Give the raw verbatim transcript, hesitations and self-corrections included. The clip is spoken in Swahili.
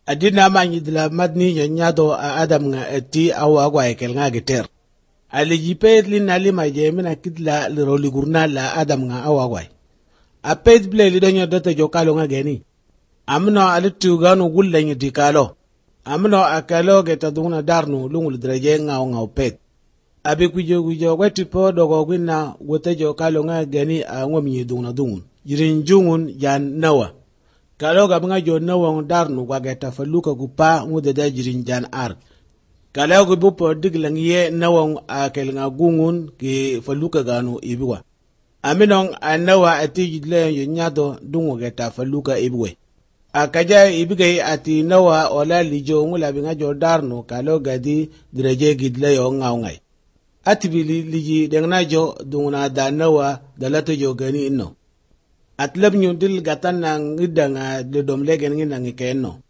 adina manyidla madni nyanyado a adam nga eti awa gwa ekel nga geter ali jipet li nali majemina kidla liroli gurna la adam nga awa gwa a pet ble li donyo dote jokalo nga geni amno alitu ganu gulle nyi dikalo amno akalo geta dungna darnu lungul dreje nga nga pet abi kujo kujo wetu po dogo gwina wote jokalo nga geni a ngomi dungna dungun jirin jungun jan nawa kalo ga bunga jo nawa darnu kwa geta faluka gupa ngude da jirin jan ar kalo go bupo diglang ye nawa akel nga gungun ki faluka ganu ibiwa aminong anawa ati jidle yonyado dungu geta faluka ibiwe akaja ibigay ati nawa ola lijo ngula binga jo darnu kalo gadi dreje gidle yo ngawngai ati bili liji dengna jo dunguna da nawa dalato jo gani inno atlab nyu dil gatan na ngidanga de dom legen ngina ngikeno